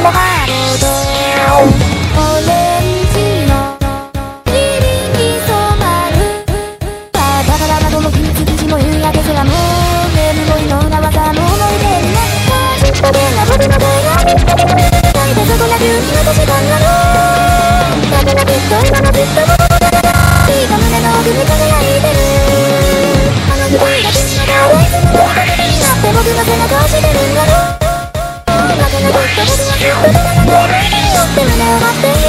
のハートオレンジの霧に染まるだから窓も秘密基地も夕焼け空も眠ろいの裏技の思い出になったちっとでな僕の声が泣いてそこな急に私がなのだからきっと今もずっと僕の中がいいか胸の奥に輝いてるあの指が君の顔をいつもの瞳になって僕の背中を押してるんだろうだからきっと僕はずっと誰かの思い出によって胸を張っている